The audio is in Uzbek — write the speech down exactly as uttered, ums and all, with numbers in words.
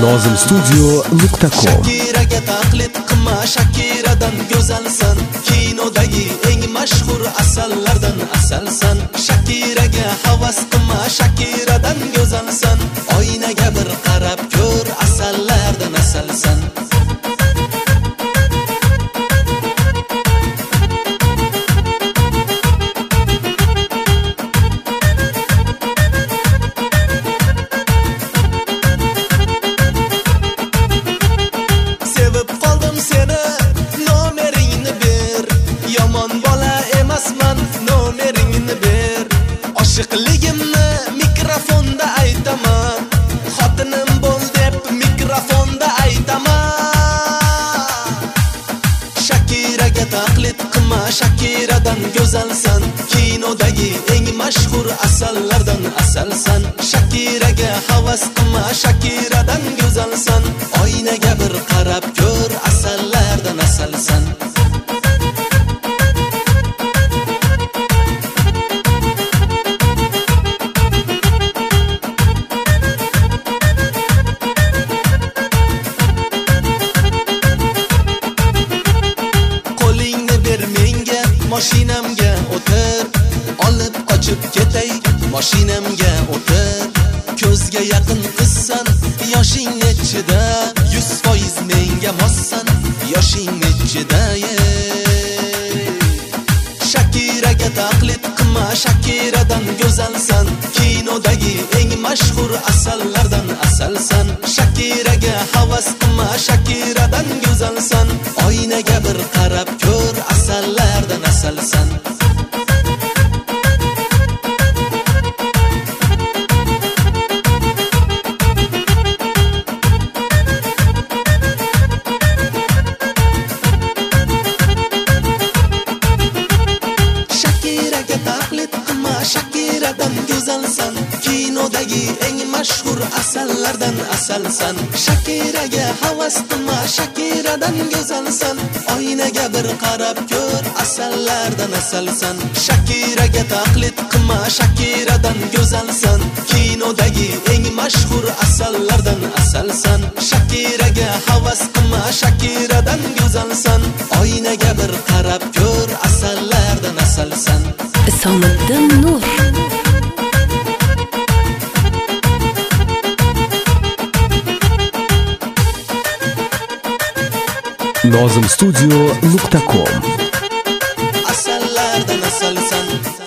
nozim studio nuqta com. Shakiraga taqlid qilma, Shakiradan go'zalsan, kinodagi eng mashhur asallardan asalsan. Shakiraga havas qilma, Shakiradan go'zalsan, oynaga bir qarab ko'r, asallardan asalsan. Oshiqligimni mikrofonda aytaman, xotinim bo'l deb mikrofonda aytaman. Shakiraga taqlid qilma, Shakiradan go'zalsan, kinodagi eng mashhur asallardan asalsan. Shakiraga havas qilma, Shakiradan go'zalsan, oynaga bir qarab ko'r, asallardan asalsan. Mashinamga o'tir, olib qochib ketay, mashinamga o'tir. Ko'zga yaqin qizsan, yoshing nechida? yuz foiz menga mossan, yoshing nechida? Shakiraga taqlid qilma, Shakiradan go'zalsan, kinodagi eng mashhur asallardan asalsan. Shakiraga havas qilma, Shakiradan go'zalsan, oynaga bir qarab ko'r, asallardan asalsan. Shakiraga taqlid qilma, Shakiradan go'zalsan, kinodagi eng mashhur asallardan asalsan. Shakiraga havas qilma, Shakiradan go'zalsan, oynaga bir qarab ko'r, asallardan asalsan. Shakiraga taqlid qilma, Shakiradan go'zalsan, kinodagi eng mashhur asallardan asalsan. Shakiraga havas qilma, Shakiradan go'zalsan, oynaga bir qarab ko'r, asallardan asalsan. Isomiddin Nur. nozim studio nuqta com. Asallardan asalsan.